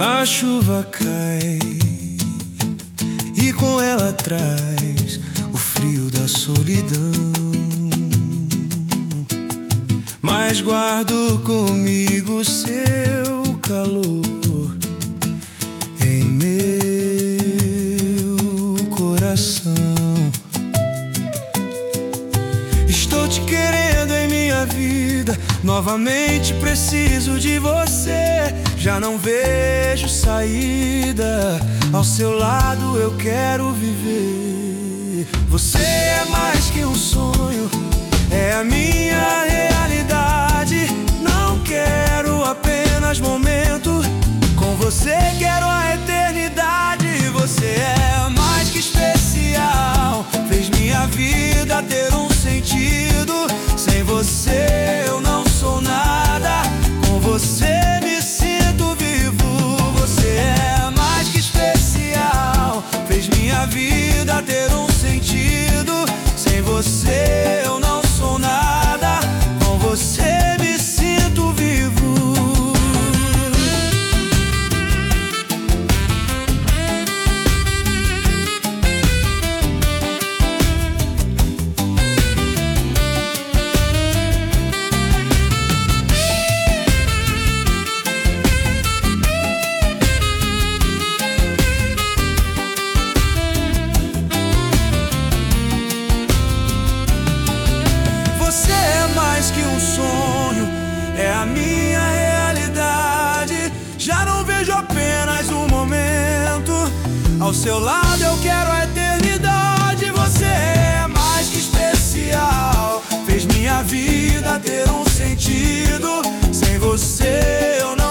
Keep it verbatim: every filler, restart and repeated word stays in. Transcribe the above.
A chuva cai e com ela traz o frio da solidão, mas guardo comigo seu calor em meu coração. Estou te querendo em minha vida, novamente preciso de você. Já não vejo saída, ao seu lado eu quero viver. Você é mais que um sonho, é a minha realidade. Não quero apenas momento, com você quero a eternidade. Você é mais que especial, fez minha vida ter um sentido. Sem você eu não sou nada, com você me sinto vivo. Você é mais que especial, fez minha vida ter um sentido. Sem você eu não sou nada, com você me sinto vivo. Que um sonho é a minha realidade. Já não vejo apenas um momento, ao seu lado eu quero a eternidade. Você é mais que especial, fez minha vida ter um sentido. Sem você eu não